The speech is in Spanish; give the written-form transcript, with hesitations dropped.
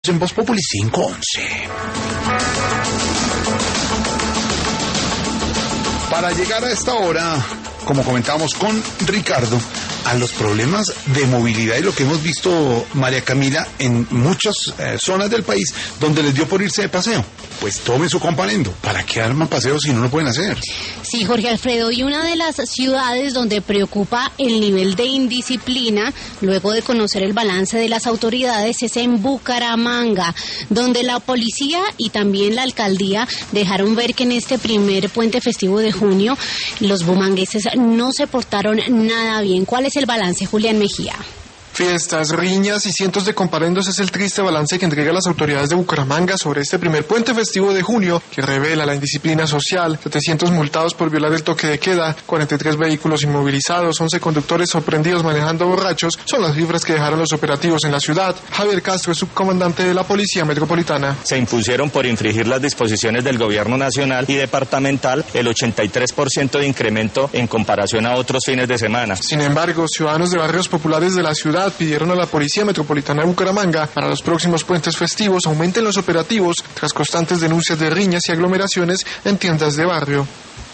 En Voz Populi 511. Para llegar a esta hora, como comentábamos con Ricardo, a los problemas de movilidad y lo que hemos visto, María Camila, en muchas zonas del país donde les dio por irse de paseo. Pues tomen su comparendo. ¿Para qué arman paseos si no lo pueden hacer? Sí, Jorge Alfredo, y una de las ciudades donde preocupa el nivel de indisciplina, luego de conocer el balance de las autoridades, es en Bucaramanga, donde la policía y también la alcaldía dejaron ver que en este primer puente festivo de junio los bumangueses no se portaron nada bien. ¿Cuál es el balance, Julián Mejía? Fiestas, riñas y cientos de comparendos es el triste balance que entrega las autoridades de Bucaramanga sobre este primer puente festivo de junio, que revela la indisciplina social, 700 multados por violar el toque de queda, 43 vehículos inmovilizados, 11 conductores sorprendidos manejando borrachos, son las cifras que dejaron los operativos en la ciudad. Javier Castro es subcomandante de la Policía Metropolitana. Se impusieron por infringir las disposiciones del gobierno nacional y departamental el 83% de incremento en comparación a otros fines de semana. Sin embargo, ciudadanos de barrios populares de la ciudad pidieron a la Policía Metropolitana de Bucaramanga para los próximos puentes festivos aumenten los operativos tras constantes denuncias de riñas y aglomeraciones en tiendas de barrio.